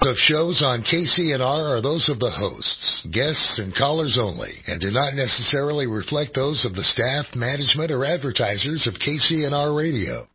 of shows on KCNR are those of the hosts, guests, and callers only, and do not necessarily reflect those of the staff, management, or advertisers of KCNR Radio.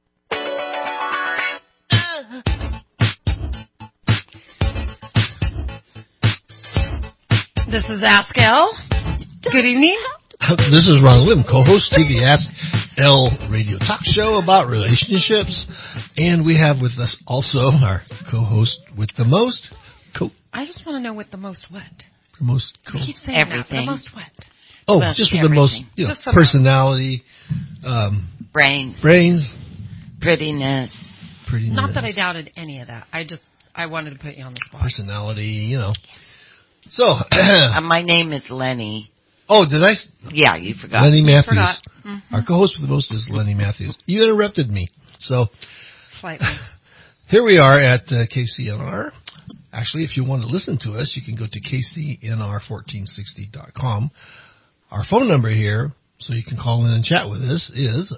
This is Ask Elle. Good evening. This is Ron Lim, co-host of the Ask Elle radio talk show about relationships. And we have with us also our co-host with the most... I just want to know with the most what? The most... I keep saying everything. That. The most what? Oh, just with everything. The most personality. Brains. Prettiness. Not that I doubted any of that. I wanted to put you on the spot. Personality, So... my name is Lenny. Oh, did I? Yeah, you forgot. Lenny Matthews. Mm-hmm. Our co-host with the most is Lenny Matthews. You interrupted me. So... Slightly. Here we are at KCNR. Actually, if you want to listen to us, you can go to kcnr1460.com. Our phone number here, so you can call in and chat with us, is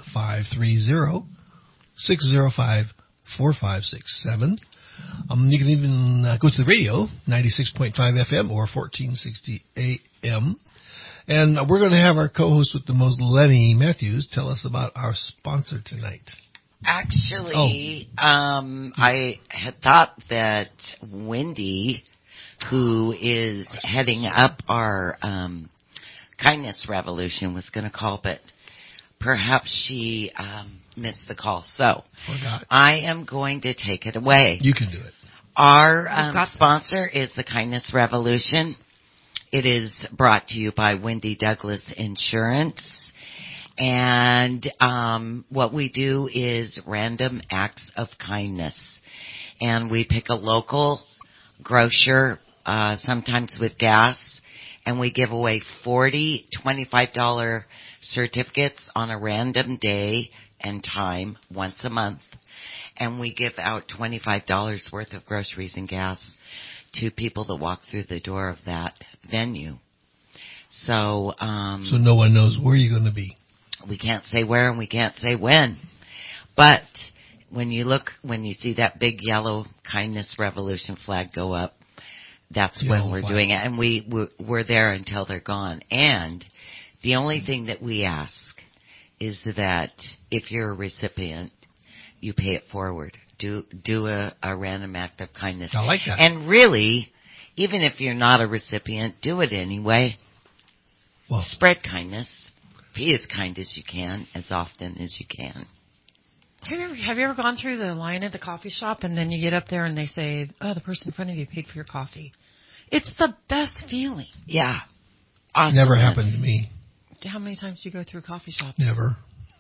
530-605-4567. You can even go to the radio, 96.5 FM or 1460 AM. And we're going to have our co-host with the most, Lenny Matthews, tell us about our sponsor tonight. Actually, I had thought that Wendy, who is heading up our kindness revolution, was going to call, but perhaps she missed the call. So I am going to take it away. You can do it. Our sponsor is the Kindness Revolution. It is brought to you by Wendy Douglas Insurance. And what we do is random acts of kindness. And we pick a local grocer, sometimes with gas, and we give away 40 $25 certificates on a random day and time once a month. And we give out $25 worth of groceries and gas to people that walk through the door of that venue. So no one knows where you're going to be. We can't say where and we can't say when. But when you see that big yellow Kindness Revolution flag go up, that's when we're doing it. And we're there until they're gone. And the only thing that we ask is that if you're a recipient, you pay it forward. Do a random act of kindness. I like that. And really, even if you're not a recipient, do it anyway. Well, spread kindness. Be as kind as you can, as often as you can. Have you ever gone through the line at the coffee shop and then you get up there and they say, oh, the person in front of you paid for your coffee? It's the best feeling. Yeah. Awesome. Never happened to me. How many times do you go through a coffee shop? Never.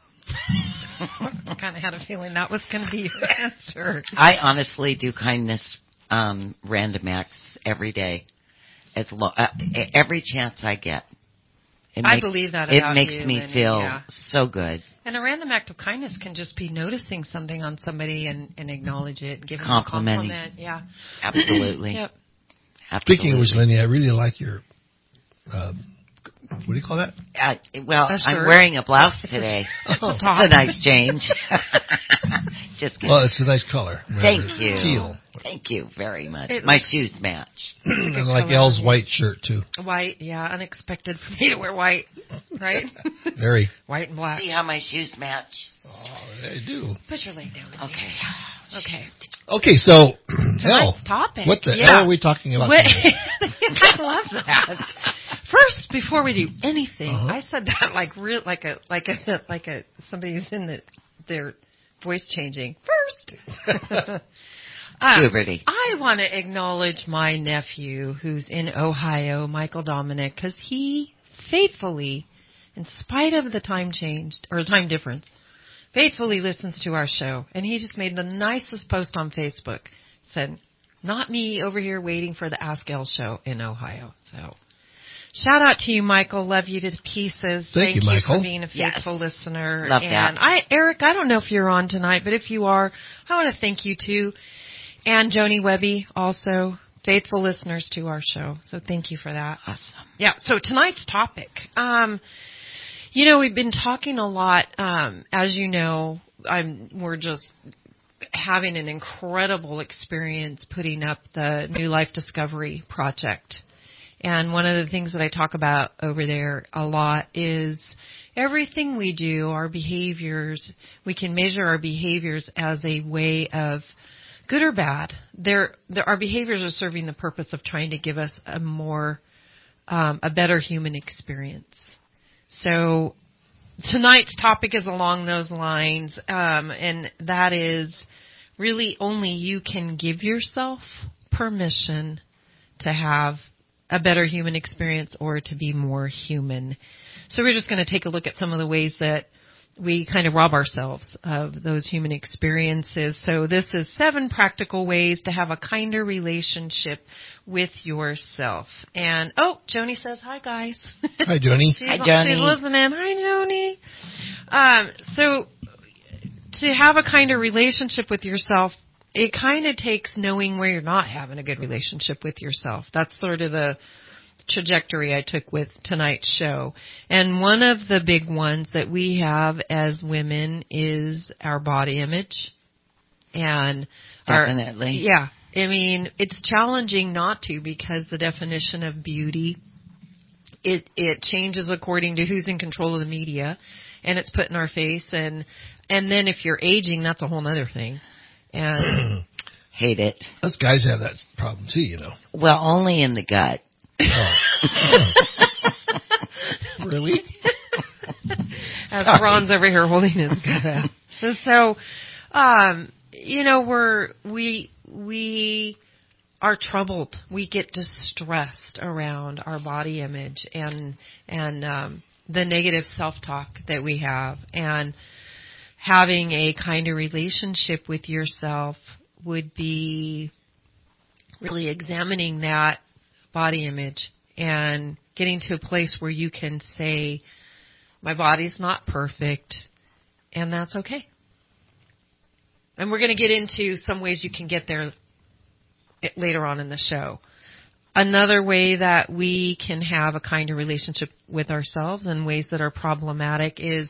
I kind of had a feeling that was going to be your answer. I honestly do kindness random acts every day. Every chance I get. I believe that about you. It makes me feel so good. And a random act of kindness can just be noticing something on somebody and acknowledge it, giving them a compliment. Yeah. Absolutely. Yep. Absolutely. Speaking of which, Lenny, I really like your, what do you call that? I'm wearing a blouse today. It's a nice change. Just kidding. Well, it's a nice color. Thank you. Teal. Thank you very much. My shoes match. And I like Elle's white shirt, too. White, yeah. Unexpected for me to wear white, right? Very. White and black. See how my shoes match? Oh, they do. Put your leg down. Okay. Okay, so, tonight's topic. What the hell are we talking about today? I love that. First, before we do anything, I said that like somebody who's in their voice changing. First. Puberty. I want to acknowledge my nephew who's in Ohio, Michael Dominic, because he faithfully, in spite of the time difference, faithfully listens to our show. And he just made the nicest post on Facebook. Said, not me over here waiting for the Ask Elle show in Ohio. So, shout out to you, Michael. Love you to pieces. Thank you, Michael. For being a faithful listener. Love that. Eric, I don't know if you're on tonight, but if you are, I want to thank you too. And Joni Webby, also faithful listeners to our show. So thank you for that. Awesome. Yeah, so tonight's topic. We've been talking a lot, as you know, we're just having an incredible experience putting up the New Life Discovery Project. And one of the things that I talk about over there a lot is everything we do, our behaviors, we can measure our behaviors as a way of good or bad. Our behaviors are serving the purpose of trying to give us a better human experience. So tonight's topic is along those lines, and that is really only you can give yourself permission to have a better human experience or to be more human. So we're just going to take a look at some of the ways that we kind of rob ourselves of those human experiences. So this is 7 practical ways to have a kinder relationship with yourself. And, Joni says, hi, guys. Hi, Joni. Hi, Joni. She's listening. Hi, Joni. So to have a kinder relationship with yourself, it kind of takes knowing where you're not having a good relationship with yourself. That's sort of the trajectory I took with tonight's show. And one of the big ones that we have as women is our body image. And Definitely. I mean, it's challenging not to, because the definition of beauty, it changes according to who's in control of the media, and it's put in our face. And then if you're aging, that's a whole other thing. And hate it. Us guys have that problem too, you know. Well, only in the gut. Oh. Really? As Ron's over here holding his gut out. So, we are troubled. We get distressed around our body image and the negative self-talk that we have. And having a kinder relationship with yourself would be really examining that body image and getting to a place where you can say, my body's not perfect, and that's okay. And we're going to get into some ways you can get there later on in the show. Another way that we can have a kinder relationship with ourselves and ways that are problematic is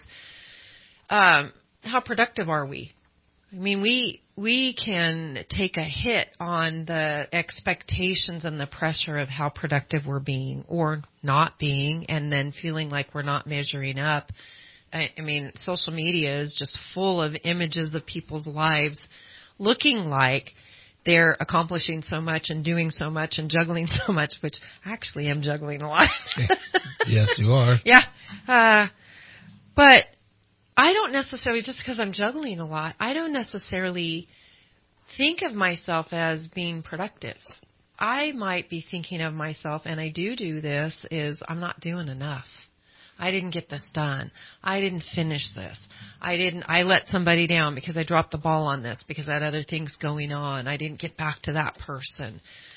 how productive are we? I mean, we can take a hit on the expectations and the pressure of how productive we're being or not being, and then feeling like we're not measuring up. I mean, social media is just full of images of people's lives looking like they're accomplishing so much and doing so much and juggling so much, which I actually am juggling a lot. Yes, you are. Yeah. But I don't necessarily, just because I'm juggling a lot, I don't necessarily think of myself as being productive. I might be thinking of myself, and I do this, is I'm not doing enough. I didn't get this done. I didn't finish this. I let somebody down because I dropped the ball on this because I had other things going on. I didn't get back to that person.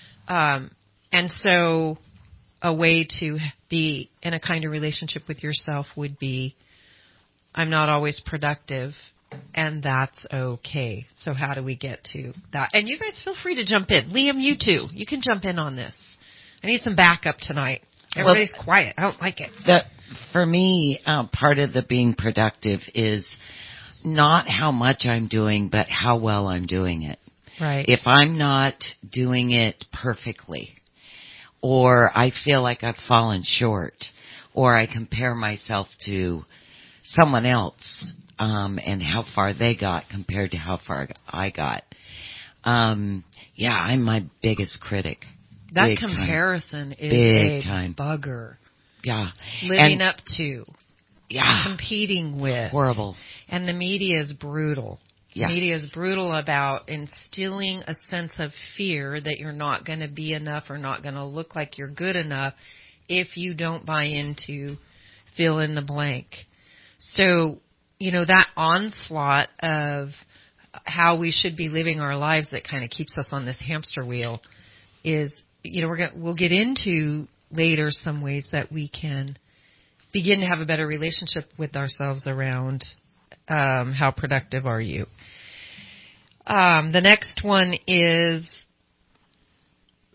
And so a way to be in a kinder relationship with yourself would be, I'm not always productive, and that's okay. So how do we get to that? And you guys feel free to jump in. Liam, you too. You can jump in on this. I need some backup tonight. Everybody's quiet. I don't like it. For me, part of the being productive is not how much I'm doing, but how well I'm doing it. Right. If I'm not doing it perfectly, or I feel like I've fallen short, or I compare myself to someone else, and how far they got compared to how far I got. I'm my biggest critic. That big comparison time. is Big a time. bugger. Yeah. Living up to. Yeah. Competing with. Horrible. And the media is brutal. Yes. The media is brutal about instilling a sense of fear that you're not going to be enough or not going to look like you're good enough if you don't buy into fill in the blank. So, that onslaught of how we should be living our lives that kind of keeps us on this hamster wheel is, we'll get into later some ways that we can begin to have a better relationship with ourselves around how productive are you. The next one is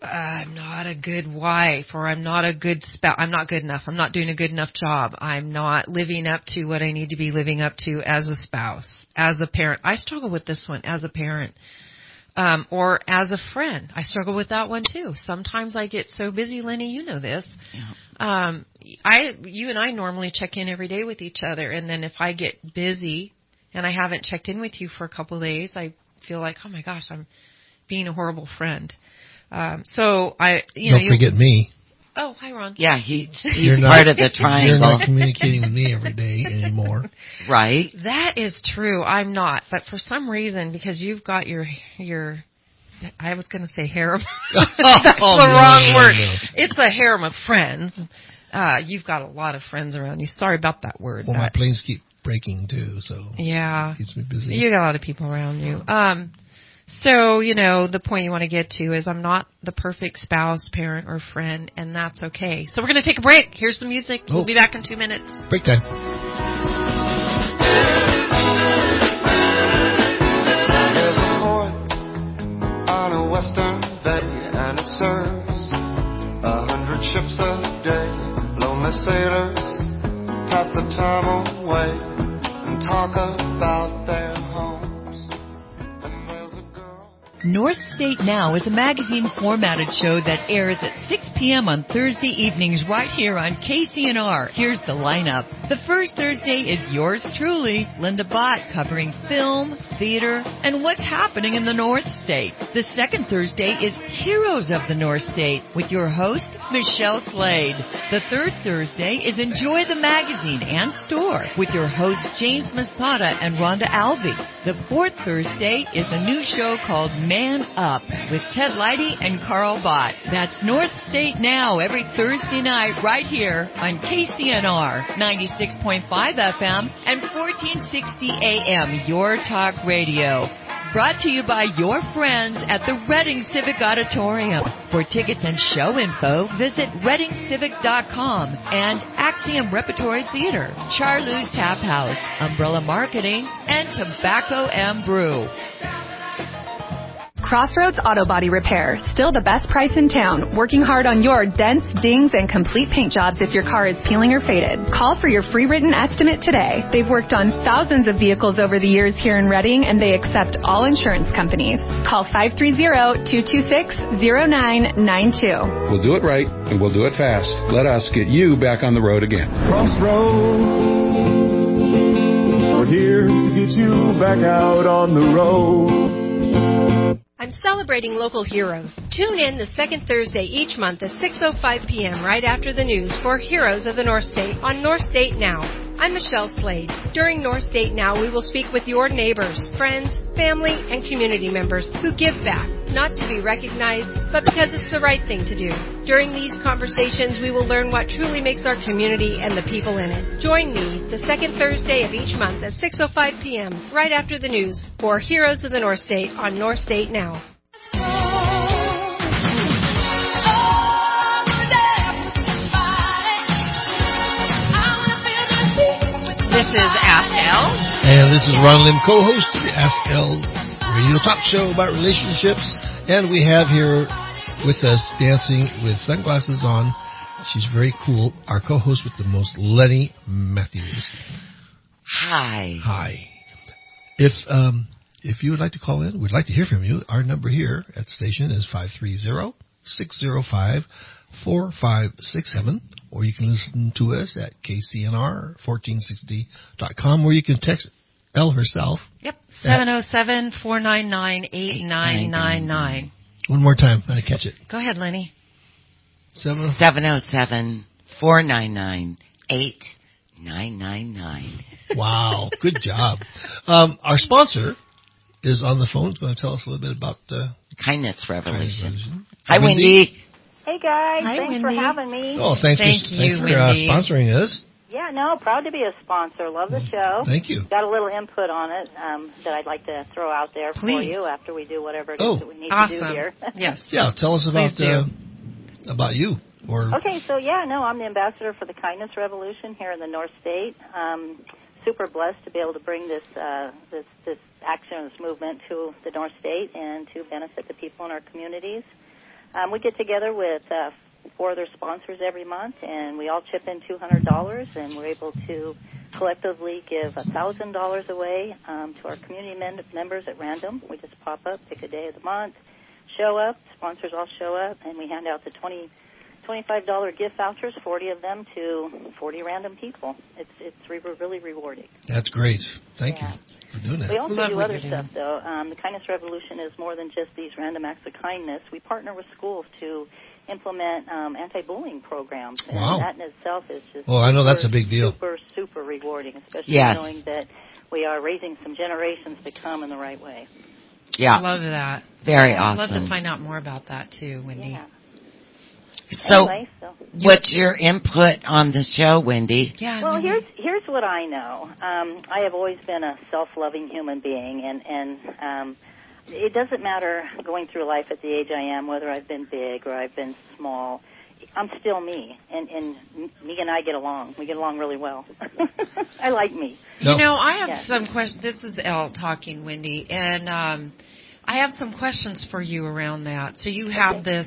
I'm not a good wife, or I'm not a good spouse. I'm not good enough. I'm not doing a good enough job. I'm not living up to what I need to be living up to as a spouse, as a parent. I struggle with this one as a parent, or as a friend. I struggle with that one too. Sometimes I get so busy, Lenny, you know this. Yeah. You and I normally check in every day with each other, and then if I get busy and I haven't checked in with you for a couple of days, I feel like, oh my gosh, I'm being a horrible friend. Don't forget me. Oh, hi, Ron. Yeah, he's part of the triangle. You're not communicating with me every day anymore. Right. That is true. I'm not. But for some reason, because you've got your I was going to say harem. That's the wrong word. No. It's a harem of friends. You've got a lot of friends around you. Sorry about that word. Well, my planes keep breaking, too, so yeah, it keeps me busy. You got a lot of people around you. So, the point you want to get to is I'm not the perfect spouse, parent, or friend, and that's okay. So we're going to take a break. Here's some music. We'll be back in 2 minutes. Break time. There's a port on a western bay, and it serves 100 ships a day. Lonely sailors pass the time away and talk about their homes. North State Now is a magazine formatted show that airs at 6 p.m. on Thursday evenings right here on KCNR. Here's the lineup. The first Thursday is yours truly, Linda Bott, covering film, theater, and what's happening in the North State. The second Thursday is Heroes of the North State with your host, Michelle Slade. The third Thursday is Enjoy the Magazine and Store with your hosts, James Masada and Rhonda Alvey. The fourth Thursday is a new show called Man Up with Ted Leidy and Carl Bott. That's North State Now every Thursday night right here on KCNR 96.5 FM and 1460 AM, Your Talk Radio. Brought to you by your friends at the Reading Civic Auditorium. For tickets and show info, visit ReadingCivic.com and Axiom Repertory Theater, Charlou's Tap House, Umbrella Marketing, and Tobacco M Brew. Crossroads Auto Body Repair, still the best price in town. Working hard on your dents, dings, and complete paint jobs if your car is peeling or faded. Call for your free written estimate today. They've worked on thousands of vehicles over the years here in Reading, and they accept all insurance companies. Call 530-226-0992. We'll do it right, and we'll do it fast. Let us get you back on the road again. Crossroads, we're here to get you back out on the road. I'm celebrating local heroes. Tune in the second Thursday each month at 6:05 p.m. right after the news for Heroes of the North State on North State Now. I'm Michelle Slade. During North State Now, we will speak with your neighbors, friends, family, and community members who give back, not to be recognized, but because it's the right thing to do. During these conversations, we will learn what truly makes our community and the people in it. Join me the second Thursday of each month at 6:05 p.m. right after the news for Heroes of the North State on North State Now. This is Ask Elle. And this is Ron Lim, co-host of the Ask Elle radio talk show about relationships. And we have here with us, dancing with sunglasses on, she's very cool, our co-host with the most, Lenny Matthews. Hi. Hi. If you would like to call in, we'd like to hear from you. Our number here at the station is 530-605-4567, or you can listen to us at KCNR1460.com, or you can text Elle herself. Yep, 707-499-8999. One more time, I catch it. Go ahead, Lenny. 707-499-8999. Wow, good job. Our sponsor is on the phone. He's going to tell us a little bit about the Kindness Revolution. Hi, Wendy. Hey, guys. Hi, thanks Wendy. for having me. Oh, thanks for sponsoring us. Yeah, no, proud to be a sponsor. Love the show. Thank you. Got a little input on it that I'd like to throw out there for you after we do whatever it is that we need to do here. Yes. Yeah, tell us about you. Okay, so I'm the ambassador for the Kindness Revolution here in the North State. Super blessed to be able to bring this action, this movement to the North State and to benefit the people in our communities. We get together with 4 other sponsors every month, and we all chip in $200, and we're able to collectively give $1,000 away to our community members at random. We just pop up, pick a day of the month, show up, sponsors all show up, and we hand out the $25 gift vouchers, 40 of them to 40 random people. It's really rewarding. That's great. Thank you for doing that. We also do other stuff, though. The Kindness Revolution is more than just these random acts of kindness. We partner with schools to implement anti-bullying programs, and that in itself is just I know that's a big deal. Super rewarding, especially knowing that we are raising some generations to come in the right way. Yeah. I love that. Very awesome. I'd love to find out more about that, too, Wendy. Yeah. So, what's your input on the show, Wendy? Yeah. Well, here's what I know. I have always been a self-loving human being, and it doesn't matter going through life at the age I am, whether I've been big or I've been small. I'm still me, and me and I get along. We get along really well. I like me. You know, I have some questions. This is Elle talking, Wendy, and I have some questions for you around that. So you have this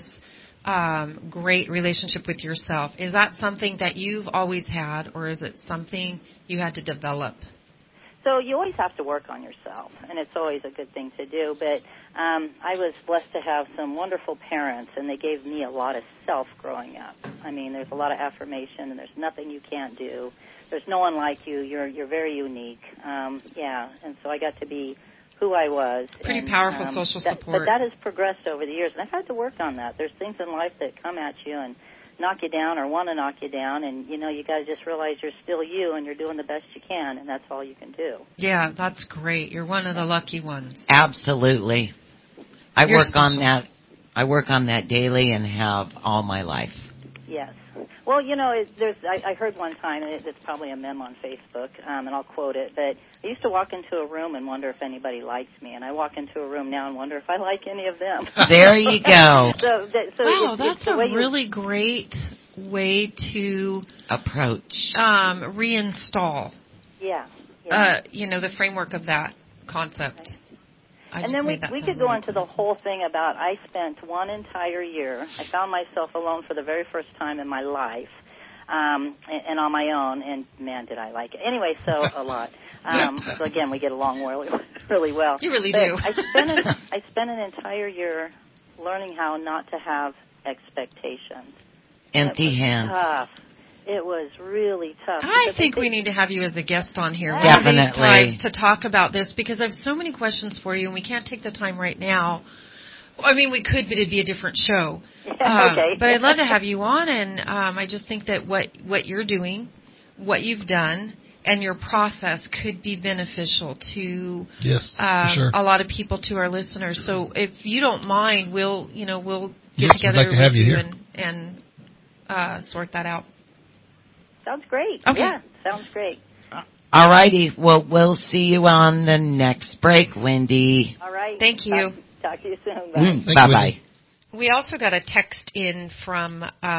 great relationship with yourself. Is that something that you've always had, or is it something you had to develop? So you always have to work on yourself, and it's always a good thing to do. But I was blessed to have some wonderful parents, and they gave me a lot of self growing up. I mean, there's a lot of affirmation, and there's nothing you can't do. There's no one like you. You're very unique. And so I got to be who I was. Pretty powerful social support. But that has progressed over the years, and I've had to work on that. There's things in life that come at you and knock you down or want to knock you down, and, you know, you got to just realize you're still you and you're doing the best you can, and that's all you can do. Yeah, that's great. You're one of the lucky ones. Absolutely. I work on that daily and have all my life. Yes. Well, you know, I heard one time, and it's probably a meme on Facebook, and I'll quote it, but I used to walk into a room and wonder if anybody likes me, and I walk into a room now and wonder if I like any of them. There you go. Wow, that's a really great way to approach, reinstall. Yeah. You know, the framework of that concept. And then we could go into the whole thing about I spent one entire year. I found myself alone for the very first time in my life, and on my own. And man, did I like it! Anyway, so a lot. So again, we get along really well. You really do. I spent an entire year learning how not to have expectations. Empty hands. Tough. It was really tough. I think we need to have you as a guest on here Definitely. one of these times to talk about this, because I have so many questions for you, and we can't take the time right now. I mean, we could, but it'd be a different show. Okay. But I'd love to have you on, and I just think that what you're doing, what you've done, and your process could be beneficial to for sure. a lot of people, to our listeners. So if you don't mind, we'll get together we'd like to have you with here. and sort that out. Sounds great. Okay. Yeah, sounds great. All righty. Well, we'll see you on the next break, Wendy. All right. Thank you. Talk to you soon. Bye. Bye-bye. We also got a text in from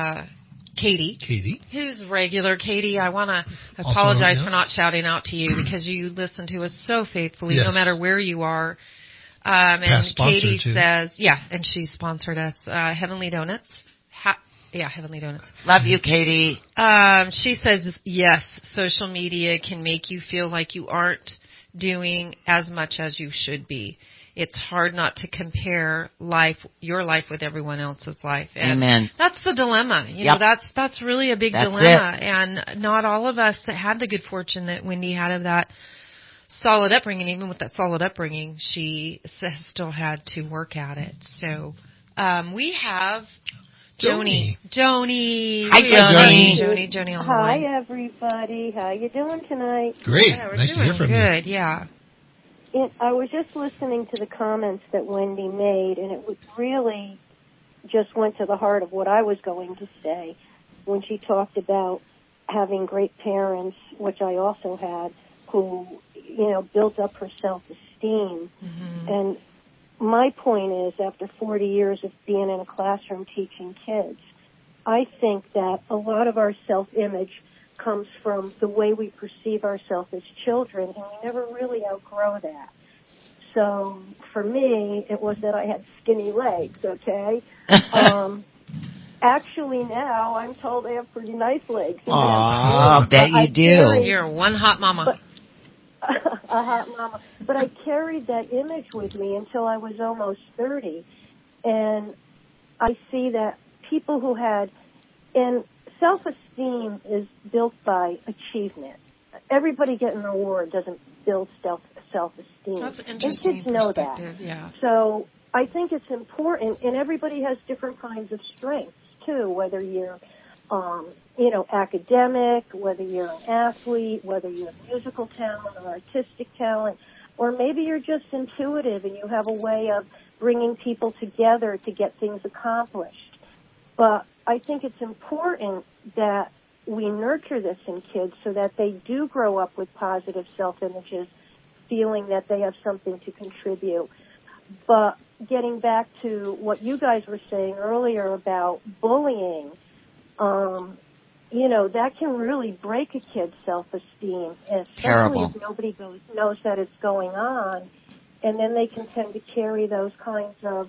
Katie, who's regular. Katie, I want to apologize for not shouting out to you, because you listen to us so faithfully, no matter where you are. And Katie says, and she sponsored us, Heavenly Donuts. Heavenly Donuts. Love you, Katie. She says, yes, social media can make you feel like you aren't doing as much as you should be. It's hard not to compare your life with everyone else's life. And Amen. That's the dilemma. You know, that's really a big dilemma. And not all of us had the good fortune that Wendy had of that solid upbringing. Even with that solid upbringing, she still had to work at it. So we have Joni. Hi, Joni. Joni on the line. Hi, everybody. How you doing tonight? Great. We're nice to hear from good. you. Yeah. I was just listening to the comments that Wendy made, and it really just went to the heart of what I was going to say when she talked about having great parents, which I also had, who, built up her self-esteem. Mm-hmm. And my point is, after 40 years of being in a classroom teaching kids, I think that a lot of our self-image comes from the way we perceive ourselves as children, and we never really outgrow that. So for me, it was that I had skinny legs, okay? Actually, now I'm told I have pretty nice legs. Aw, bet you do. You're one hot mama. A hot mama. But I carried that image with me until I was almost 30. And I see that people who had, and self-esteem is built by achievement. Everybody getting an award doesn't build self-esteem. That's an interesting and kids know perspective, that. Yeah. So I think it's important, and everybody has different kinds of strengths too, whether you're, academic, whether you're an athlete, whether you have musical talent or artistic talent, or maybe you're just intuitive and you have a way of bringing people together to get things accomplished. But I think it's important that we nurture this in kids so that they do grow up with positive self-images, feeling that they have something to contribute. But getting back to what you guys were saying earlier about bullying, that can really break a kid's self-esteem, especially if nobody knows that it's going on. And then they can tend to carry those kinds of,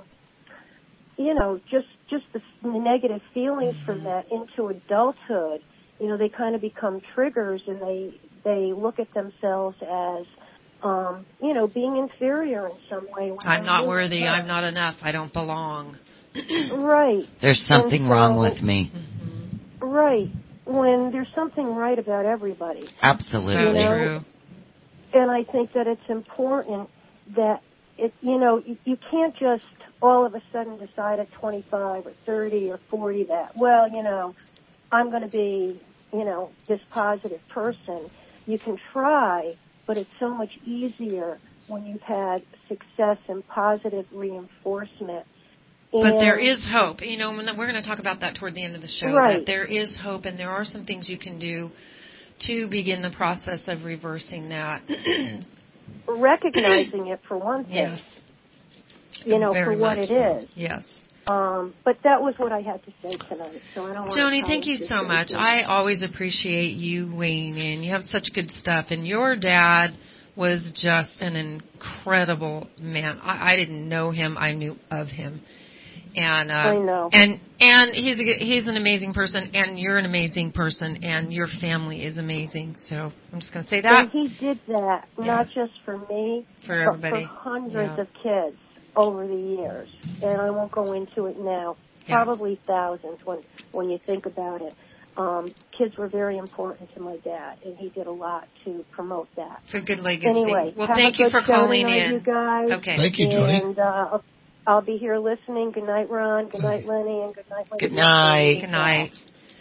just the negative feelings from that into adulthood. They kind of become triggers, and they look at themselves as, being inferior in some way. I'm not worthy. I'm not enough. I don't belong. Right. There's something wrong with me. Right. When there's something right about everybody. Absolutely. True. And I think that it's important that you can't just all of a sudden decide at 25 or 30 or 40 that, I'm going to be, this positive person. You can try, but it's so much easier when you've had success and positive reinforcement. But there is hope. We're going to talk about that toward the end of the show. Right. That there is hope, and there are some things you can do to begin the process of reversing that. Recognizing it for one thing. Yes. For what it is. Yes. But that was what I had to say tonight. So I don't want Joni, thank you so much. I always appreciate you weighing in. You have such good stuff, and your dad was just an incredible man. I didn't know him. I knew of him. And I know. And he's an amazing person, and you're an amazing person, and your family is amazing. So I'm just going to say that. And he did that not just for me, for everybody, but for hundreds of kids over the years. And I won't go into it now. Probably thousands when you think about it. Kids were very important to my dad, and he did a lot to promote that. It's a good legacy. Anyway, well, thank you for calling in. You guys. Okay. Thank you, Joni. And I'll be here listening. Good night, Ron. Good night, Lenny. And good night, Lenny. Good night. Good night.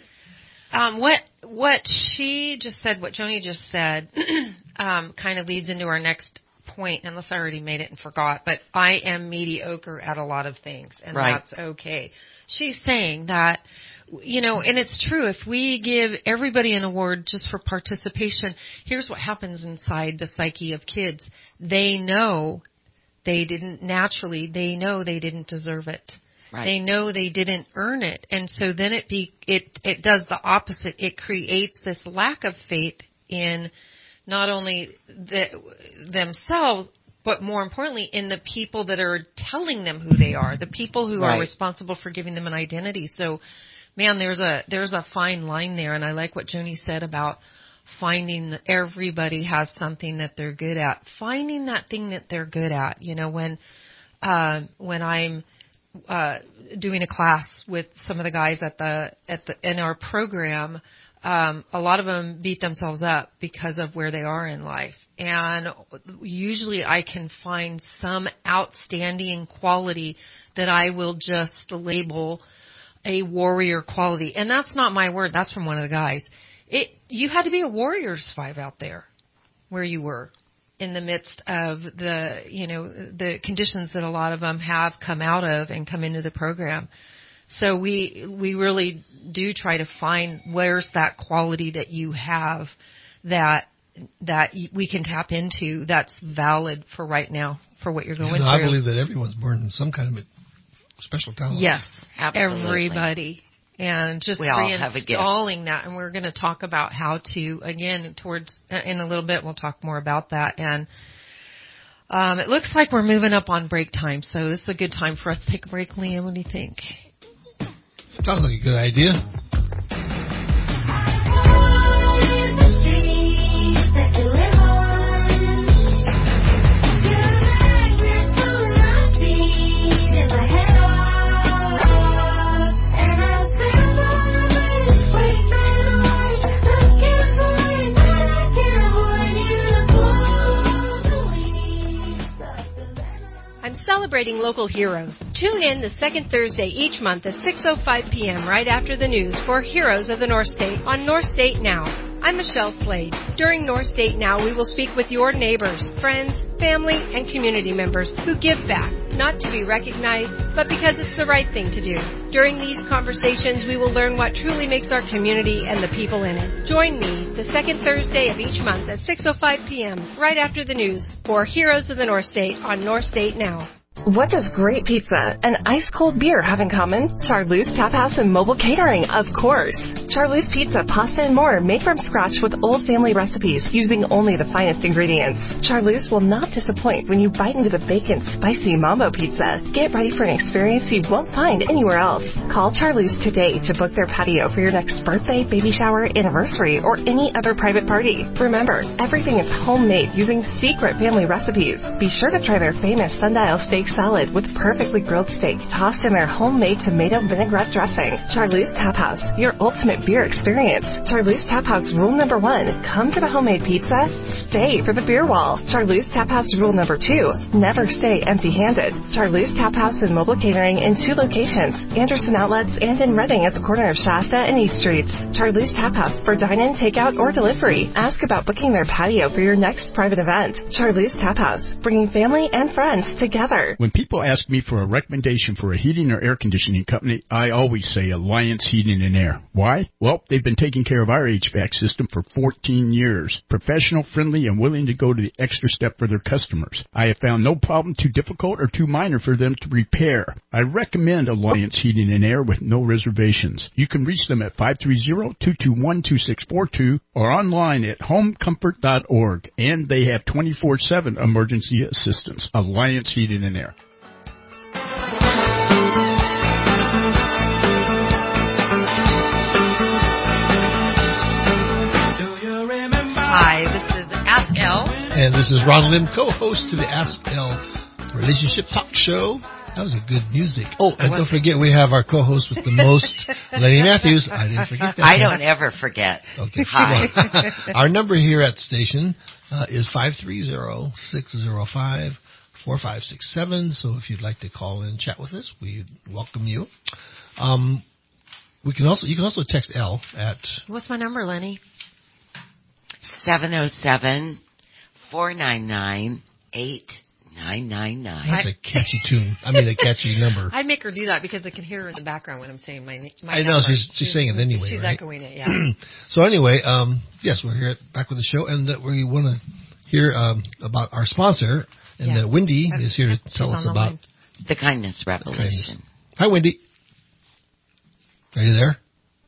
What she just said, what Joni just said, kind of leads into our next point, unless I already made it and forgot, but I am mediocre at a lot of things, and that's okay. She's saying that, and it's true, if we give everybody an award just for participation, here's what happens inside the psyche of kids. They know they didn't deserve it. Right. They know they didn't earn it. And so then it does the opposite. It creates this lack of faith in not only themselves, but more importantly, in the people that are telling them who they are, the people who are responsible for giving them an identity. So, man, there's a fine line there. And I like what Joni said about finding that everybody has something that they're good at. Finding that thing that they're good at. When I'm doing a class with some of the guys in our program, a lot of them beat themselves up because of where they are in life. And usually I can find some outstanding quality that I will just label a warrior quality. And that's not my word. That's from one of the guys. You had to be a Warriors 5 out there where you were in the midst of the conditions that a lot of them have come out of and come into the program. So we really do try to find where's that quality that you have that we can tap into that's valid for right now, for what you're going through. I believe that everyone's born with some kind of a special talent. Yes, absolutely. Everybody. And just reinstalling that. And we're going to talk about how to, again, in a little bit, we'll talk more about that. And It looks like we're moving up on break time, so this is a good time for us to take a break. Liam, what do you think? Sounds like a good idea. Celebrating local heroes. Tune in the second Thursday each month at 6:05 p.m. right after the news for Heroes of the North State on North State Now. I'm Michelle Slade. During North State Now, we will speak with your neighbors, friends, family, and community members who give back, not to be recognized, but because it's the right thing to do. During these conversations, we will learn what truly makes our community and the people in it. Join me the second Thursday of each month at 6:05 p.m. right after the news for Heroes of the North State on North State Now. What does great pizza and ice-cold beer have in common? Charlie's Tap House and Mobile Catering, of course. Charlie's Pizza, pasta, and more made from scratch with old family recipes using only the finest ingredients. Charlie's will not disappoint when you bite into the bacon, spicy mambo pizza. Get ready for an experience you won't find anywhere else. Call Charlie's today to book their patio for your next birthday, baby shower, anniversary, or any other private party. Remember, everything is homemade using secret family recipes. Be sure to try their famous sundial steak salad with perfectly grilled steak tossed in their homemade tomato vinaigrette dressing. Charlie's Tap House, your ultimate beer experience. Charlie's Tap House rule number 1, come for the homemade pizza, stay for the beer wall. Charlie's Tap House rule number 2, never stay empty-handed. Charlie's Tap House and Mobile Catering in 2 locations, Anderson Outlets and in Reading at the corner of Shasta and East Streets. Charlie's Tap House for dine-in, takeout, or delivery. Ask about booking their patio for your next private event. Charlie's Tap House, bringing family and friends together. When people ask me for a recommendation for a heating or air conditioning company, I always say Alliance Heating and Air. Why? Well, they've been taking care of our HVAC system for 14 years. Professional, friendly, and willing to go to the extra step for their customers. I have found no problem too difficult or too minor for them to repair. I recommend Alliance Heating and Air with no reservations. You can reach them at 530-221-2642 or online at homecomfort.org. And they have 24/7 emergency assistance. Alliance Heating and Air. Hi, this is Ask Elle. And this is Ron Lim, co-host to the Ask Elle Relationship Talk Show. That was a good music. Oh, and don't forget we have our co-host with the most, Lenny Matthews. I didn't forget that. I don't ever forget. Okay. Hi. Our number here at the station is 530-605-4567. So if you'd like to call in and chat with us, we welcome you. You can also text Elle at... What's my number, Lenny? 707-499-8999. That's a catchy tune. I mean, a catchy number. I make her do that because I can hear her in the background when I'm saying my I know, number. she's saying it anyway, She's right? echoing it, yeah. So anyway, yes, we're here back with the show, and we want to hear about our sponsor, and Wendy is here to tell us about the Kindness Revolution. Hi, Wendy. Are you there?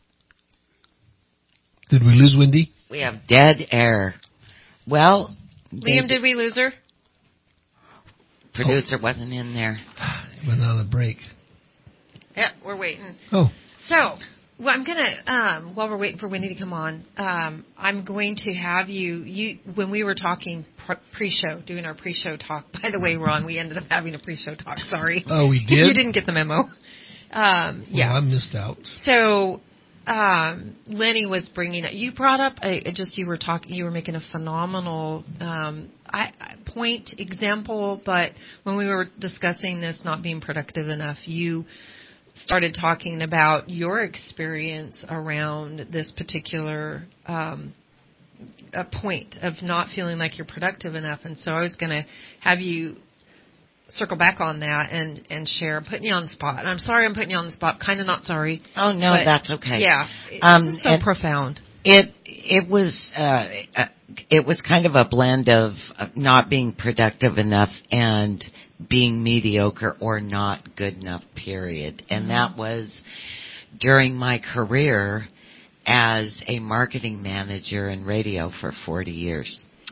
Did we lose Wendy? We have dead air. Well, Liam, did we lose her? Producer wasn't in there. Went on a break. Yeah, we're waiting. Oh. So, well, I'm going to, while we're waiting for Wendy to come on, I'm going to have you, when we were talking pre-show, doing our pre-show talk, by the way, Ron, we ended up having a pre-show talk, sorry. Oh, we did? You didn't get the memo. Well, I missed out. So, Lenny was bringing up, you brought up you were making a phenomenal point example, but when we were discussing this not being productive enough, you started talking about your experience around this particular a point of not feeling like you're productive enough. And so I was going to have you circle back on that and share. I'm putting you on the spot. And I'm sorry I'm putting you on the spot. Kind of not sorry. Oh, no, that's okay. Yeah. It's so profound. It was kind of a blend of not being productive enough and being mediocre or not good enough, period. And that was during my career as a marketing manager in radio for 40 years.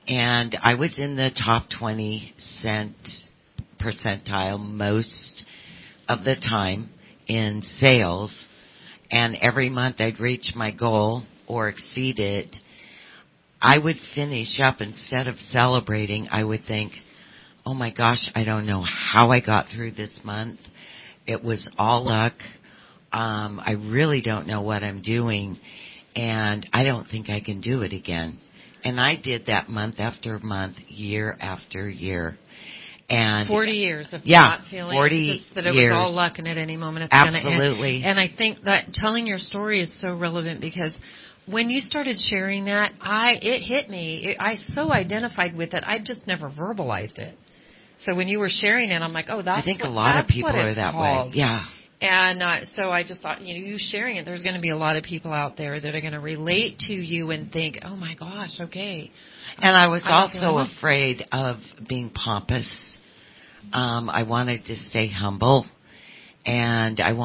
and I was in the top 20 cent percentile most of the time in sales, and every month I'd reach my goal or exceed it. I would finish up, instead of celebrating, I would think, oh my gosh, I don't know how I got through this month. It was all luck. I really don't know what I'm doing, and I don't think I can do it again. And I did that month after month, year after year. And 40 years of yeah, not feeling 40 that it years. was all luck and at any moment it's going to end. Absolutely. And I think that telling your story is so relevant because when you started sharing that, it hit me. I so identified with it, I just never verbalized it. So when you were sharing it, I'm like, oh, that's I think what, a lot of people are that called. way. Yeah. And so I just thought, you sharing it, there's going to be a lot of people out there that are going to relate to you and think, oh, my gosh, okay. And I was also afraid of being pompous. I wanted to stay humble. And I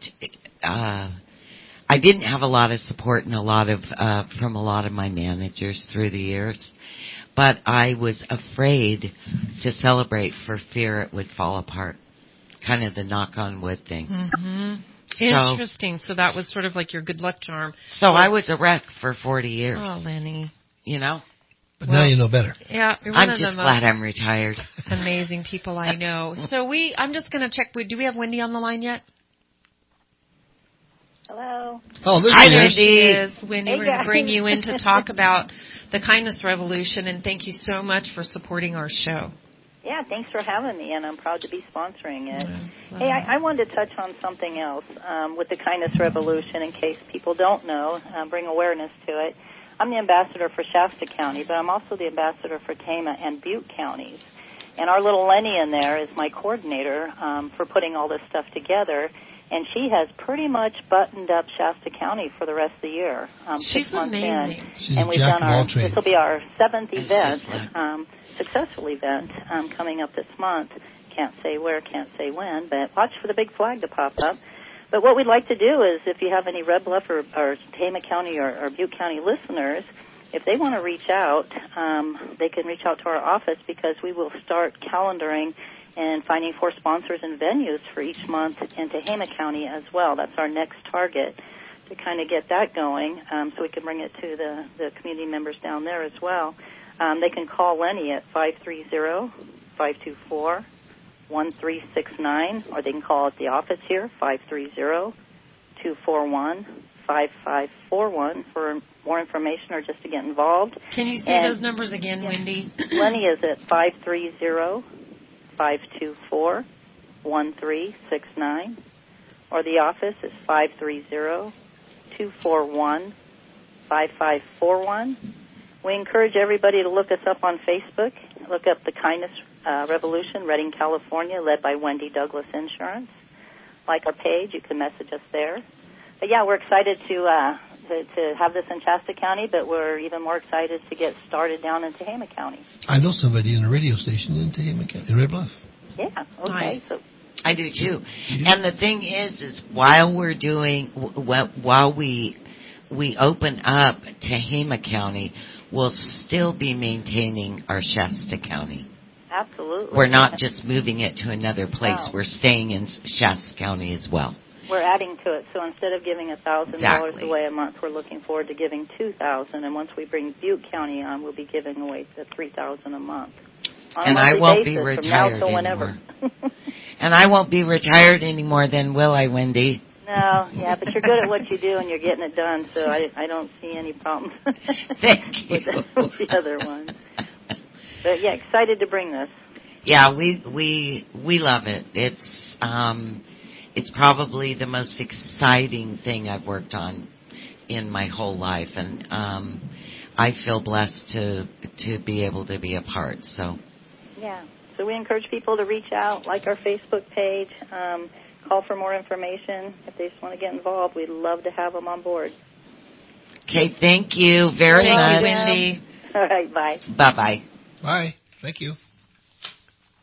didn't have a lot of support and from a lot of my managers through the years. But I was afraid to celebrate for fear it would fall apart. Kind of the knock on wood thing. Mm-hmm. Interesting. So that was sort of like your good luck charm. So I was a wreck for 40 years. Oh, Lenny. But now you know better. Yeah, I'm just glad I'm retired. Amazing people I know. So I'm just going to check. Do we have Wendy on the line yet? Hello. Oh, Hi, there she is. Wendy, Hey, we're going to bring you in to talk about the Kindness Revolution, and thank you so much for supporting our show. Yeah, thanks for having me, and I'm proud to be sponsoring it. Hey, I wanted to touch on something else with the Kindness Revolution in case people don't know, bring awareness to it. I'm the ambassador for Shasta County, but I'm also the ambassador for Tama and Butte counties. And our little Lenny in there is my coordinator for putting all this stuff together. And she has pretty much buttoned up Shasta County for the rest of the year. She's 6 months amazing. in. She's and we've done this will be our 7th event, successful event coming up this month. Can't say where, can't say when, but watch for the big flag to pop up. But what we'd like to do is if you have any Red Bluff or Tama County or Butte County listeners, if they want to reach out, they can reach out to our office because we will start calendaring and finding for sponsors and venues for each month in Tehama County as well. That's our next target to kind of get that going so we can bring it to the community members down there as well. They can call Lenny at 530-524-1369, or they can call at the office here, 530-241-5541 for more information or just to get involved. Can you say those numbers again, Wendy? Lenny is at 530-524-1369, or the office is 530-241-5541. We encourage everybody to look us up on Facebook. Look up the Kindness Revolution, Redding, California, led by Wendy Douglas Insurance. Like our page, you can message us there. But yeah, we're excited to have this in Shasta County, but we're even more excited to get started down in Tehama County. I know somebody in a radio station in Tehama County, in Red Bluff. Yeah, okay. Nice. So I do too. And the thing is while we open up Tehama County, we'll still be maintaining our Shasta County. Absolutely. We're not just moving it to another place. No. We're staying in Shasta County as well. We're adding to it. So instead of giving $1,000 away a month, we're looking forward to giving $2,000. And once we bring Butte County on, we'll be giving away the $3,000 a month. And I won't be retired anymore. And I won't be retired anymore then, will I, Wendy? No, yeah, but you're good at what you do and you're getting it done, so I don't see any problem Thank you. with the other ones. But yeah, excited to bring this. Yeah, we love it. It's probably the most exciting thing I've worked on in my whole life, and I feel blessed to be able to be a part. So yeah, so we encourage people to reach out, like our Facebook page, call for more information if they just want to get involved. We'd love to have them on board. Okay, thank you very much. Thank you, Wendy. All right, bye. Bye-bye. Bye. Thank you.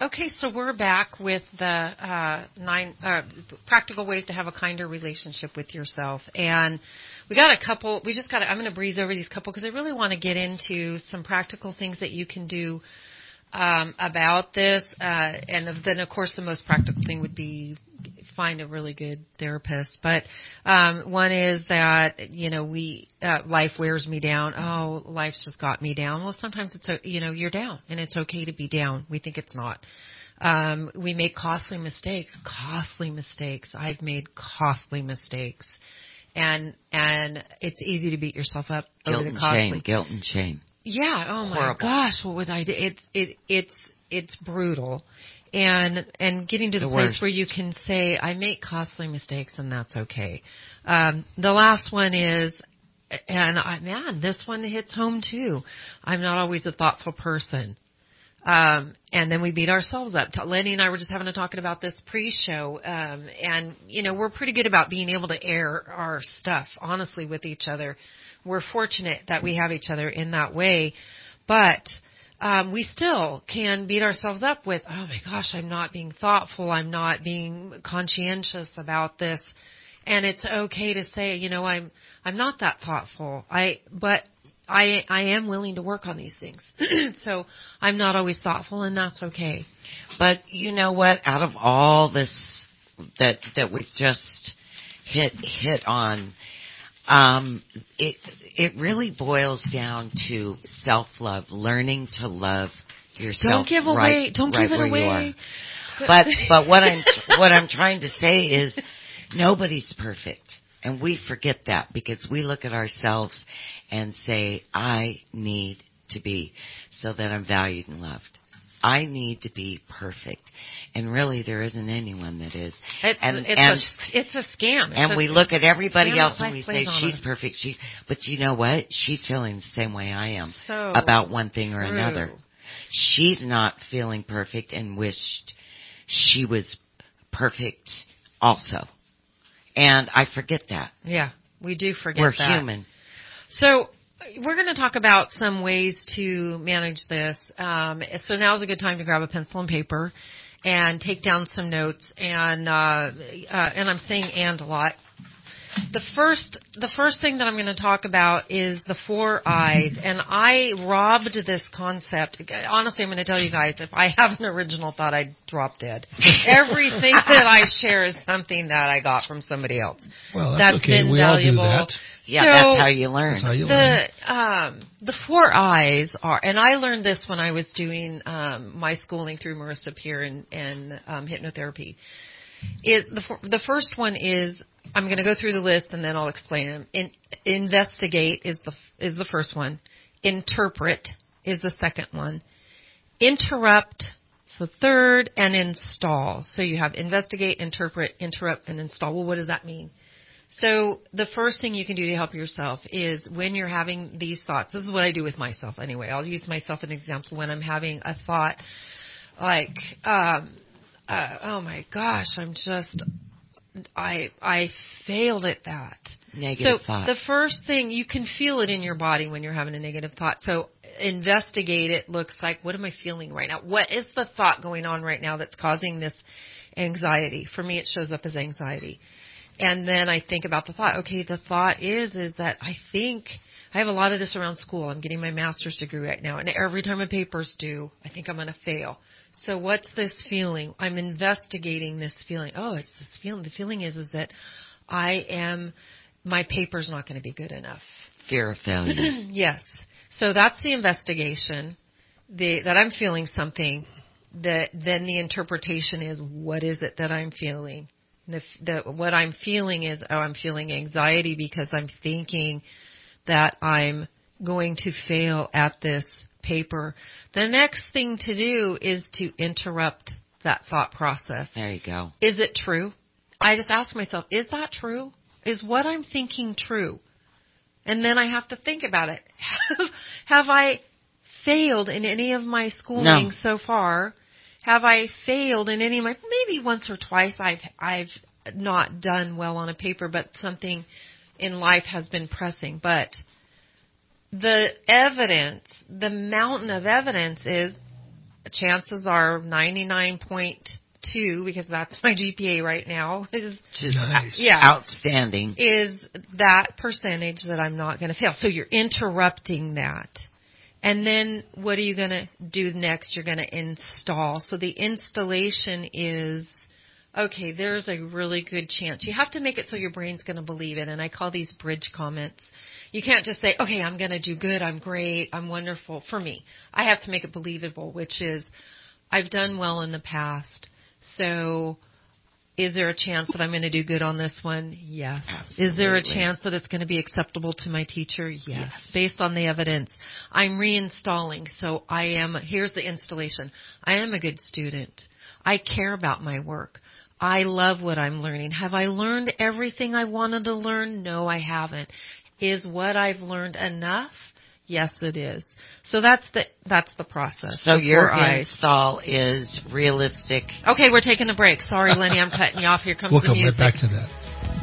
Okay, so we're back with the 9 practical ways to have a kinder relationship with yourself. And we got a couple. I'm going to breeze over these couple because I really want to get into some practical things that you can do about this. And then, of course, the most practical thing would be find a really good therapist. But one is that, life wears me down. Oh, life's just got me down. Well, sometimes it's, you're down, and it's okay to be down. We think it's not. We make costly mistakes. I've made costly mistakes. And it's easy to beat yourself up over the costly. Guilt and shame. Yeah. Oh my Horrible. gosh, what was I do? It's brutal. And getting to the place where you can say, I make costly mistakes, and that's okay. The last one is, this one hits home too. I'm not always a thoughtful person. And then we beat ourselves up. Lenny and I were just having a talking about this pre-show. And we're pretty good about being able to air our stuff honestly with each other. We're fortunate that we have each other in that way. But we still can beat ourselves up with, oh my gosh, I'm not being thoughtful. I'm not being conscientious about this. And it's okay to say, I'm not that thoughtful. But I am willing to work on these things. So I'm not always thoughtful, and that's okay. But you know what? Out of all this that we just hit on, it really boils down to self-love, learning to love yourself. Don't give it away. But what I'm trying to say is nobody's perfect. And we forget that because we look at ourselves and say, I need to be so that I'm valued and loved. I need to be perfect. And really, there isn't anyone that is. It's a scam. We look at everybody else and we say, she's perfect. But you know what? She's feeling the same way I am about one thing or another. She's not feeling perfect and wished she was perfect also. And I forget that. Yeah, we do forget We're that. Human. So we're going to talk about some ways to manage this. So now's a good time to grab a pencil and paper and take down some notes. And I'm saying "and" a lot. The first thing that I'm going to talk about is the 4 I's, and I robbed this concept. Honestly, I'm going to tell you guys, if I have an original thought, I'd drop dead. Everything that I share is something that I got from somebody else. Well, that's okay. Been we valuable. all do that. Yeah, that's how you learn. The 4 I's are, and I learned this when I was doing my schooling through Marissa Peer and hypnotherapy. Is the first one is, I'm going to go through the list and then I'll explain them. Investigate is the first one. Interpret is the second one. Interrupt is the third, and install. So you have investigate, interpret, interrupt, and install. Well, what does that mean? So the first thing you can do to help yourself is when you're having these thoughts. This is what I do with myself anyway. I'll use myself as an example. When I'm having a thought like, oh my gosh, I failed at that. Negative thought. The first thing, you can feel it in your body when you're having a negative thought. So investigate it. Looks like, what am I feeling right now? What is the thought going on right now that's causing this anxiety? For me, it shows up as anxiety. And then I think about the thought. Okay, the thought is that I think I have a lot of this around school. I'm getting my master's degree right now, and every time my papers due, I think I'm going to fail. So what's this feeling? I'm investigating this feeling. Oh, it's this feeling. The feeling is that my paper's not going to be good enough. Fear of failure. Yes. So that's the investigation, that I'm feeling something. Then the interpretation is, what is it that I'm feeling? What I'm feeling is, I'm feeling anxiety because I'm thinking that I'm going to fail at this paper. The next thing to do is to interrupt that thought process. There you go. Is it true? I just ask myself, is that true? Is what I'm thinking true? And then I have to think about it. Have I failed in any of my schooling so far? Have I failed in any of my, maybe once or twice I've not done well on a paper, but something in life has been pressing. But the evidence, the mountain of evidence is chances are 99.2, because that's my GPA right now, is nice. Outstanding. Is that percentage that I'm not going to fail. So you're interrupting that. And then what are you going to do next? You're going to install. So the installation is, okay, there's a really good chance. You have to make it so your brain's going to believe it. And I call these bridge comments. You can't just say, okay, I'm going to do good, I'm great, I'm wonderful. For me, I have to make it believable, which is I've done well in the past. So is there a chance that I'm going to do good on this one? Yes. Absolutely. Is there a chance that it's going to be acceptable to my teacher? Yes. Based on the evidence. I'm reinstalling. So here's the installation. I am a good student. I care about my work. I love what I'm learning. Have I learned everything I wanted to learn? No, I haven't. Is what I've learned enough? Yes, it is. So that's the process. So your install is realistic. Okay, we're taking a break. Sorry, Lenny, I'm cutting you off. Here comes the music. We'll come right back to that.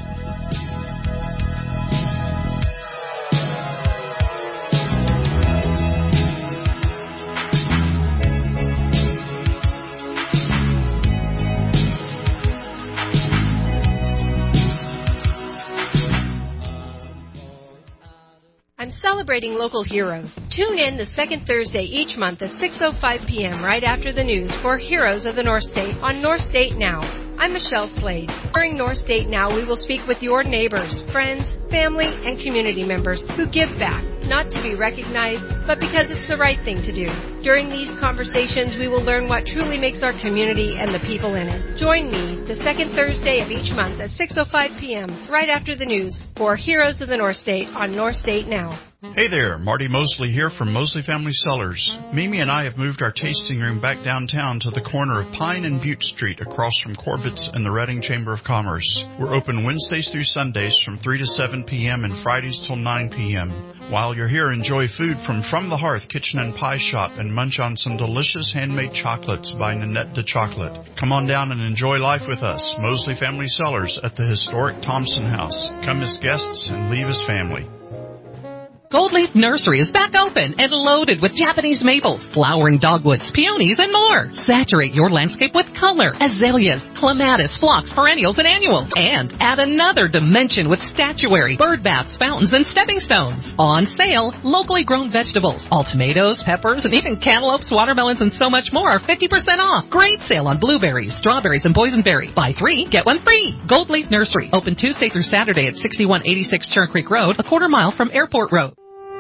I'm celebrating local heroes. Tune in the second Thursday each month at 6:05 p.m. right after the news for Heroes of the North State on North State Now. I'm Michelle Slade. During North State Now, we will speak with your neighbors, friends, family, and community members who give back, not to be recognized, but because it's the right thing to do. During these conversations, we will learn what truly makes our community and the people in it. Join me the second Thursday of each month at 6:05 p.m. right after the news for Heroes of the North State on North State Now. Hey there, Marty Mosley here from Mosley Family Cellars. Mimi and I have moved our tasting room back downtown to the corner of Pine and Butte Street across from Corbett's and the Reading Chamber of Commerce. We're open Wednesdays through Sundays from 3 to 7 p.m. and Fridays till 9 p.m. While you're here, enjoy food from the Hearth Kitchen and Pie Shop and munch on some delicious handmade chocolates by Nanette de Chocolate. Come on down and enjoy life with us, Mosley Family Cellars at the historic Thompson House. Come as guests and leave as family. Gold Leaf Nursery is back open and loaded with Japanese maple, flowering dogwoods, peonies, and more. Saturate your landscape with color, azaleas, clematis, phlox, perennials, and annuals. And add another dimension with statuary, bird baths, fountains, and stepping stones. On sale, locally grown vegetables. All tomatoes, peppers, and even cantaloupes, watermelons, and so much more are 50% off. Great sale on blueberries, strawberries, and boysenberry. Buy 3, get 1 free. Gold Leaf Nursery, open Tuesday through Saturday at 6186 Churn Creek Road, a quarter mile from Airport Road.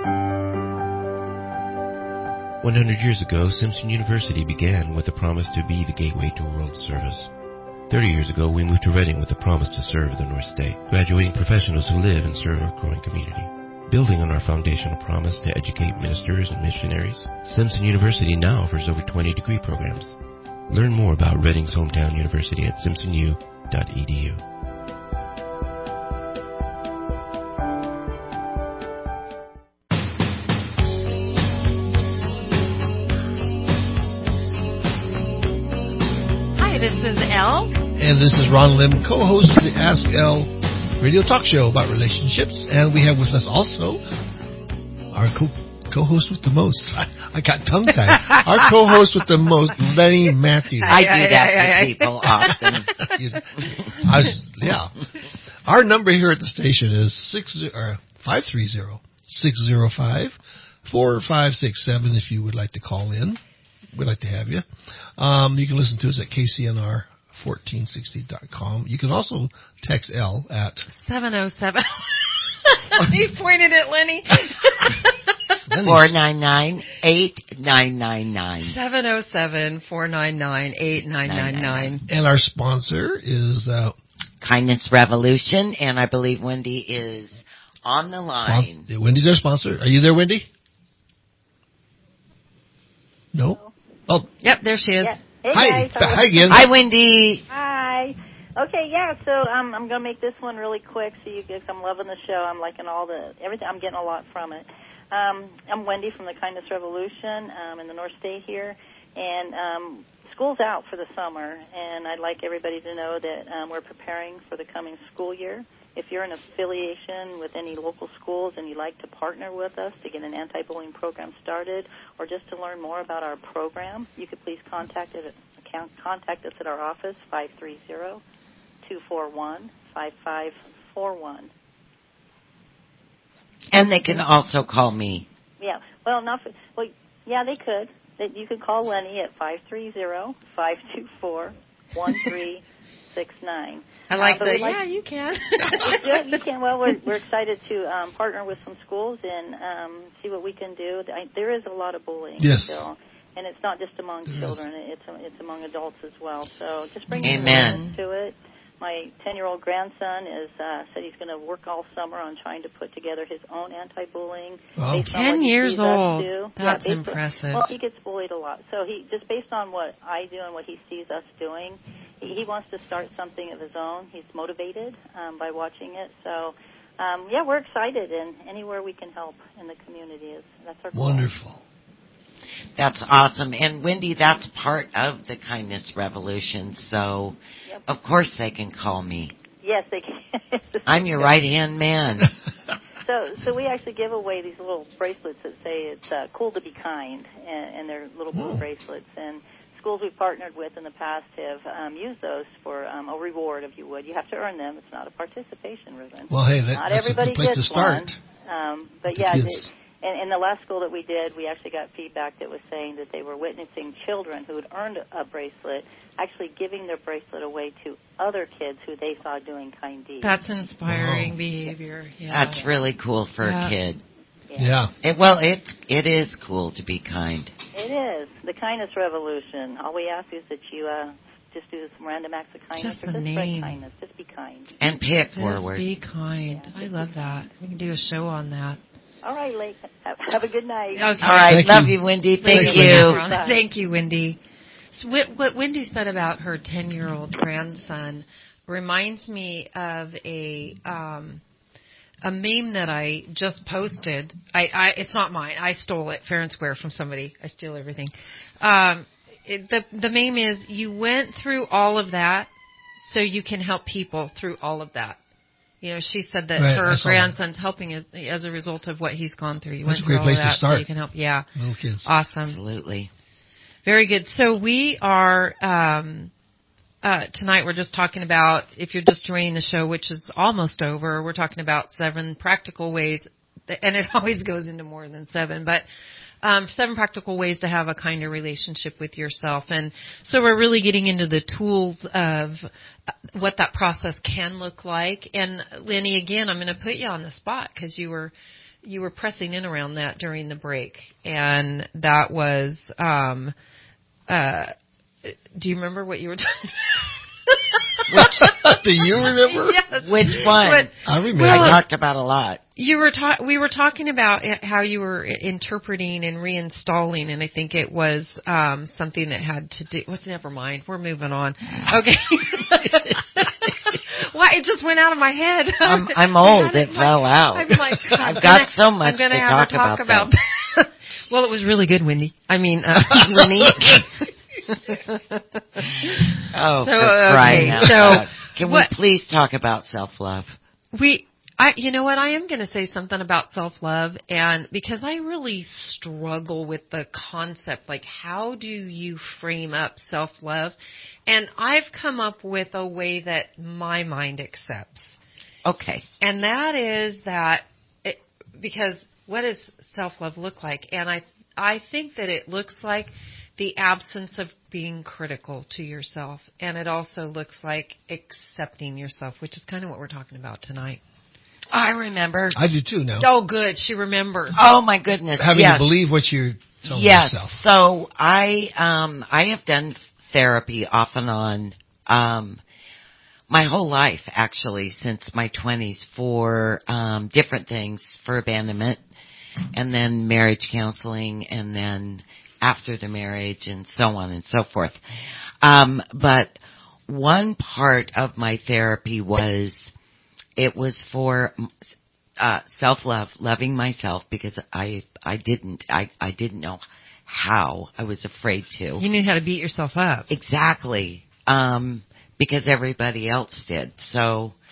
100 years ago, Simpson University began with a promise to be the gateway to world service. 30 years ago, we moved to Reading with a promise to serve the North State, graduating professionals who live and serve our growing community. Building on our foundational promise to educate ministers and missionaries, Simpson University now offers over 20 degree programs. Learn more about Reading's hometown university at simpsonu.edu. This is Elle. And this is Ron Lim, co-host of the Ask Elle radio talk show about relationships. And we have with us also our co-host with the most. I got tongue-tied. Our co-host with the most, Lenny Matthews. I do that to people often. Yeah. Our number here at the station is 530-605-4567 if you would like to call in. We'd like to have you. You can listen to us at KCNR1460.com. You can also text L at 707. He pointed at Lenny. 499-8999. 707-499-8999. And our sponsor is Kindness Revolution, and I believe Wendy is on the line. Wendy's our sponsor. Are you there, Wendy? No. Oh, yep, there she is. Yeah. Hey guys. Hi again. Hi, Wendy. Hi. Okay, yeah. So I'm gonna make this one really quick. So you guys, I'm loving the show. I'm liking everything. I'm getting a lot from it. I'm Wendy from the Kindness Revolution in the North State here, and school's out for the summer, and I'd like everybody to know that we're preparing for the coming school year. if you're in affiliation with any local schools and you'd like to partner with us to get an anti-bullying program started or just to learn more about our program, you could please contact us at our office, 530-241-5541. And they can also call me. Yeah. Well, yeah, they could. You could call Lenny at 530-524-1369. I like that. Yeah, you can. Yeah, you can. Well, we're excited to partner with some schools and see what we can do. There is a lot of bullying still, and it's not just among children. It's among adults as well. So just bring awareness to it. My 10-year-old grandson said he's going to work all summer on trying to put together his own anti-bullying. Wow. 10 years old. That's impressive. Well, he gets bullied a lot. So just based on what I do and what he sees us doing, he wants to start something of his own. He's motivated by watching it. So, we're excited, and anywhere we can help in the community that's our goal. Wonderful. That's awesome. And, Wendy, that's part of the Kindness Revolution, so of course they can call me. Yes, they can. I'm your right-hand man. So we actually give away these little bracelets that say it's cool to be kind, and they're little blue bracelets. And schools we've partnered with in the past have used those for a reward, if you would. You have to earn them. It's not a participation ribbon. Well, hey, not that's everybody a good place gets to start. One. But yeah, in the last school that we did, we actually got feedback that was saying that they were witnessing children who had earned a bracelet actually giving their bracelet away to other kids who they saw doing kind deeds. That's inspiring behavior. Yeah. That's really cool for a kid. Yeah. It is cool to be kind. It is. The Kindness Revolution. All we ask is that you just do some random acts of kindness just or just spread name. kindness. Just be kind. And pay it forward. Be kind. I love that. We can do a show on that. All right, Lake. Have a good night. Okay. All right. Love you, Wendy. Thank you. Thank you, Wendy. So what Wendy said about her 10-year-old grandson reminds me of a meme that I just posted. It's not mine. I stole it fair and square from somebody. I steal everything. The meme is, you went through all of that so you can help people through all of that. You know, she said that her grandson's helping as a result of what he's gone through. You went through all of that so you can help. Yeah. Little kids. Awesome. Absolutely. Very good. So we are, tonight we're just talking about, if you're just joining the show, which is almost over, we're talking about 7 practical ways, and it always goes into more than 7, but 7 practical ways to have a kinder relationship with yourself. And so we're really getting into the tools of what that process can look like. And Lenny, again, I'm going to put you on the spot because you were pressing in around that during the break. And that was, do you remember what you were talking about? Do you remember? Yes. Which one? I remember. I talked about a lot. We were talking about how you were interpreting and reinstalling, and I think it was something that had to do. Never mind. We're moving on. Okay. Why? It just went out of my head. I'm old. It fell out. I'm like, I've got so much to talk about that. Well, it was really good, Wendy. I mean, Lenny. Can we please talk about self-love? You know what? I am going to say something about self-love, and because I really struggle with the concept, like how do you frame up self-love? And I've come up with a way that my mind accepts. Okay. And that is that, because what does self-love look like? And I think that it looks like the absence of being critical to yourself. And it also looks like accepting yourself, which is kind of what we're talking about tonight. I remember. I do too now. Oh, good. She remembers. Oh, my goodness. Having to believe what you're telling yourself. Yes. So I have done therapy off and on my whole life, actually, since my 20s for different things, for abandonment, and then marriage counseling, and then after the marriage, and so on and so forth. But one part of my therapy was for self-love, loving myself, because I didn't know how. I was afraid to. You knew how to beat yourself up. Exactly. Because everybody else did. So,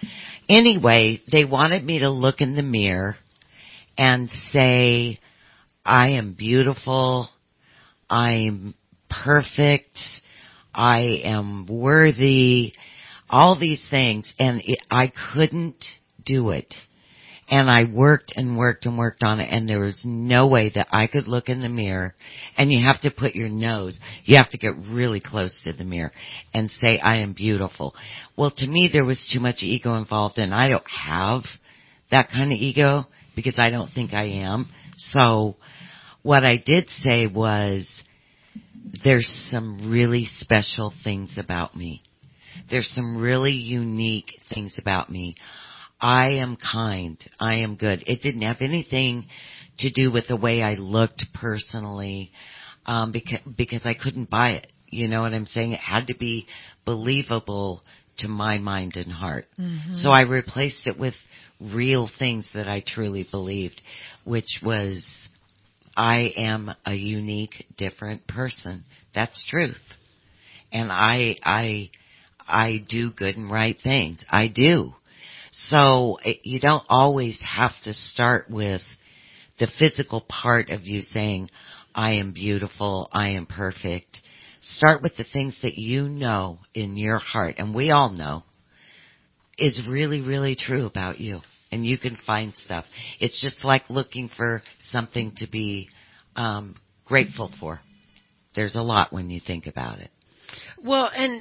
Anyway, they wanted me to look in the mirror and say, I am beautiful, I'm perfect, I am worthy, all these things, and I couldn't do it. And I worked and worked and worked on it, and there was no way that I could look in the mirror, and you have to put your nose, you have to get really close to the mirror and say, I am beautiful. Well, to me, there was too much ego involved, and I don't have that kind of ego because I don't think I am. So what I did say was, there's some really special things about me. There's some really unique things about me. I am kind. I am good. It didn't have anything to do with the way I looked personally, because I couldn't buy it. You know what I'm saying? It had to be believable to my mind and heart. Mm-hmm. So I replaced it with real things that I truly believed, which was, I am a unique, different person. That's truth. And I do good and right things. I do. So you don't always have to start with the physical part of you saying, I am beautiful, I am perfect. Start with the things that you know in your heart, and we all know, is really, really true about you. And you can find stuff. It's just like looking for something to be grateful for. There's a lot when you think about it. Well, and,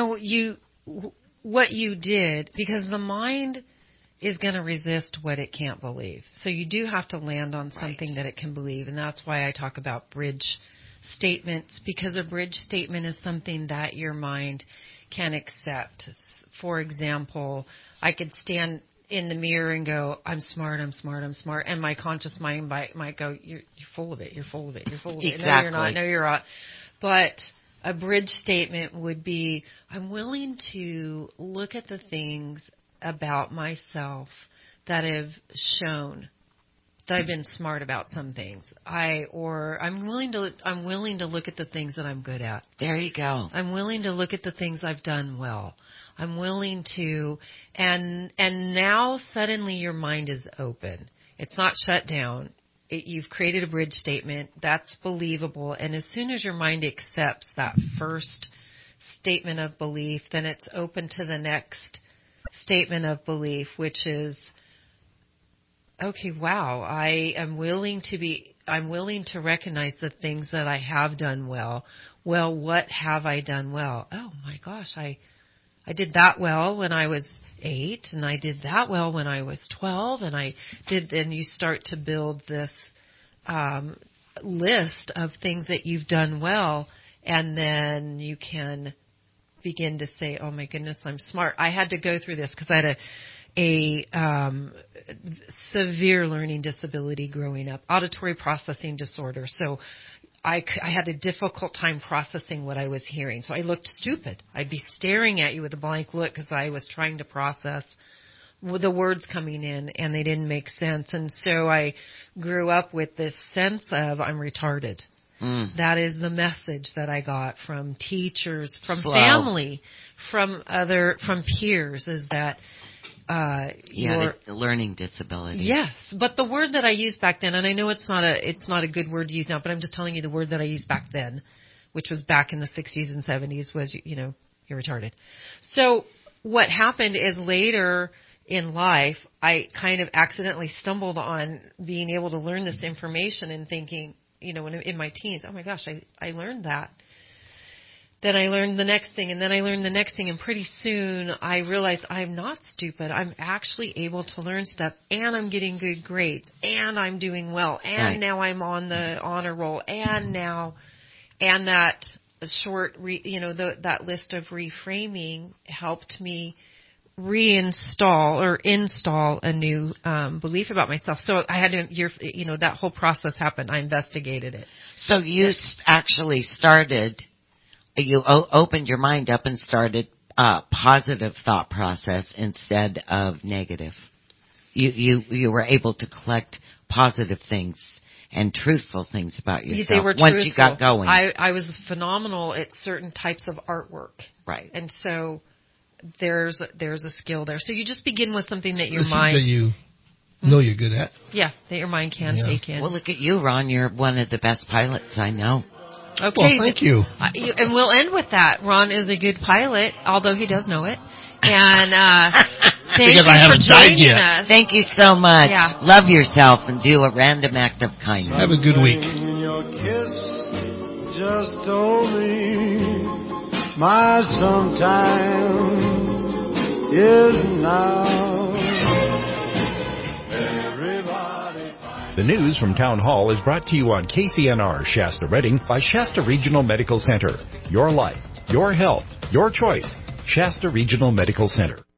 what you did, because the mind is going to resist what it can't believe. So you do have to land on something that it can believe, and that's why I talk about bridge statements, because a bridge statement is something that your mind can accept. For example, I could stand in the mirror and go, I'm smart, I'm smart, I'm smart, and my conscious mind might go, you're full of it, you're full of it, you're full of it. Exactly. No, you're not, no, you're not. But a bridge statement would be, I'm willing to look at the things about myself that have shown that I've been smart about some things. I'm willing to look at the things that I'm good at. There you go. I'm willing to look at the things I've done well. I'm willing to, and now suddenly your mind is open. It's not shut down. You've created a bridge statement that's believable, and as soon as your mind accepts that first statement of belief, then it's open to the next statement of belief, which is, okay, wow, I'm willing to recognize the things that I have done well. Well, what have I done well? Oh my gosh, I did that well when I was 8, and I did that well when I was 12, and you start to build this list of things that you've done well, and then you can begin to say, oh my goodness, I'm smart. I had to go through this because I had a severe learning disability growing up, auditory processing disorder. So I had a difficult time processing what I was hearing. So I looked stupid. I'd be staring at you with a blank look because I was trying to process the words coming in, and they didn't make sense. And so I grew up with this sense of I'm retarded. That is the message that I got from teachers, from family, from peers, is that the learning disability. Yes, but the word that I used back then, and I know it's not a good word to use now, but I'm just telling you the word that I used back then, which was back in the 60s and 70s, was you're retarded. So what happened is later in life, I kind of accidentally stumbled on being able to learn this information and thinking, in my teens, oh my gosh, I learned that. Then I learned the next thing, and then I learned the next thing, and pretty soon I realized I'm not stupid. I'm actually able to learn stuff, and I'm getting good grades, and I'm doing well, and now I'm on the honor roll, and that short, that list of reframing helped me install a new belief about myself. So I had to, that whole process happened. I investigated it. So you actually started, you opened your mind up and started positive thought process instead of negative. You were able to collect positive things and truthful things about yourself. They were once truthful. You got going. I was phenomenal at certain types of artwork. Right. And so there's a skill there. So you just begin with something that your That mind you know you're good at. Yeah, that your mind can take in. Well, look at you, Ron. You're one of the best pilots I know. Okay. Well, thank you. And we'll end with that. Ron is a good pilot, although he does know it. And thank you for joining us. Thank you so much. Yeah. Love yourself and do a random act of kindness. Have a good week. Your kiss just told me my sometime is now. The news from Town Hall is brought to you on KCNR Shasta Redding by Shasta Regional Medical Center. Your life, your health, your choice. Shasta Regional Medical Center.